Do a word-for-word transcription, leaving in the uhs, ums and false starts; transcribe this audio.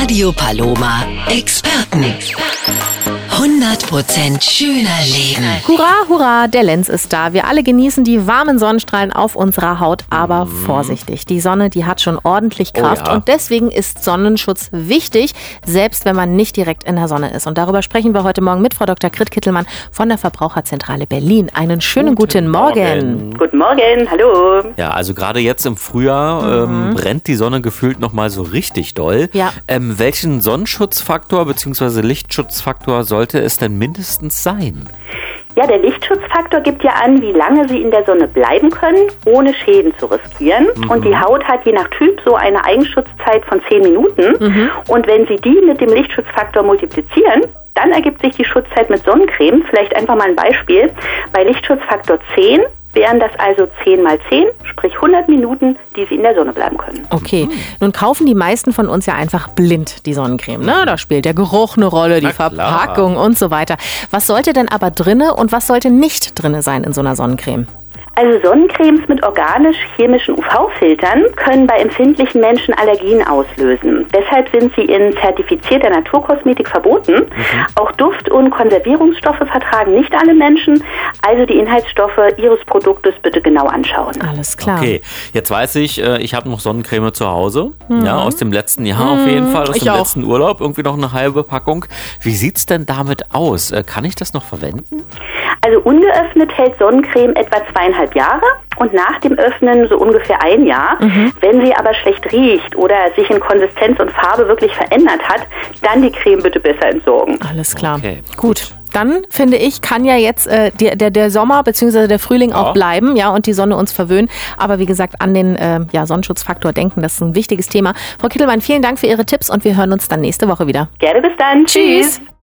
Radio Paloma Experten. hundert Prozent schöner Leben. Hurra, hurra, der Lenz ist da. Wir alle genießen die warmen Sonnenstrahlen auf unserer Haut, aber vorsichtig. Die Sonne, die hat schon ordentlich Kraft Oh ja. und deswegen ist Sonnenschutz wichtig, selbst wenn man nicht direkt in der Sonne ist. Und darüber sprechen wir heute Morgen mit Frau Doktor Grit Kittelmann von der Verbraucherzentrale Berlin. Einen schönen guten, Guten Morgen. Morgen. Guten Morgen, hallo. Ja, also gerade jetzt im Frühjahr ähm, brennt die Sonne gefühlt nochmal so richtig doll. Ja. Ähm, welchen Sonnenschutzfaktor bzw. Lichtschutzfaktor sollte es denn mindestens sein? Ja, der Lichtschutzfaktor gibt ja an, wie lange Sie in der Sonne bleiben können, ohne Schäden zu riskieren. Mhm. Und die Haut hat je nach Typ so eine Eigenschutzzeit von zehn Minuten. Mhm. Und wenn Sie die mit dem Lichtschutzfaktor multiplizieren, dann ergibt sich die Schutzzeit mit Sonnencreme. Vielleicht einfach mal ein Beispiel. Bei Lichtschutzfaktor zehn wären das also zehn mal zehn, sprich hundert Minuten, die Sie in der Sonne bleiben können. Okay, nun kaufen die meisten von uns ja einfach blind die Sonnencreme. Ne? Da spielt der Geruch eine Rolle, die Na klar. Verpackung und so weiter. Was sollte denn aber drinne und was sollte nicht drinne sein in so einer Sonnencreme? Also Sonnencremes mit organisch-chemischen U V-Filtern können bei empfindlichen Menschen Allergien auslösen. Deshalb sind sie in zertifizierter Naturkosmetik verboten. Mhm. Auch Duft- und Konservierungsstoffe vertragen nicht alle Menschen. Also die Inhaltsstoffe Ihres Produktes bitte genau anschauen. Alles klar. Okay, jetzt weiß ich, äh, ich habe noch Sonnencreme zu Hause. Mhm. Ja, aus dem letzten Jahr auf jeden Fall, aus Ich dem auch. letzten Urlaub. Irgendwie noch eine halbe Packung. Wie sieht's denn damit aus? Äh, kann ich das noch verwenden? Also ungeöffnet hält Sonnencreme etwa zweieinhalb Jahre und nach dem Öffnen so ungefähr ein Jahr. Mhm. Wenn sie aber schlecht riecht oder sich in Konsistenz und Farbe wirklich verändert hat, dann die Creme bitte besser entsorgen. Alles klar. Okay, gut. Dann, finde ich, kann ja jetzt äh, der, der, der Sommer bzw. der Frühling Ja. auch bleiben, ja, und die Sonne uns verwöhnen. Aber wie gesagt, an den äh, ja, Sonnenschutzfaktor denken, das ist ein wichtiges Thema. Frau Kittelmann, vielen Dank für Ihre Tipps und wir hören uns dann nächste Woche wieder. Gerne, bis dann. Tschüss.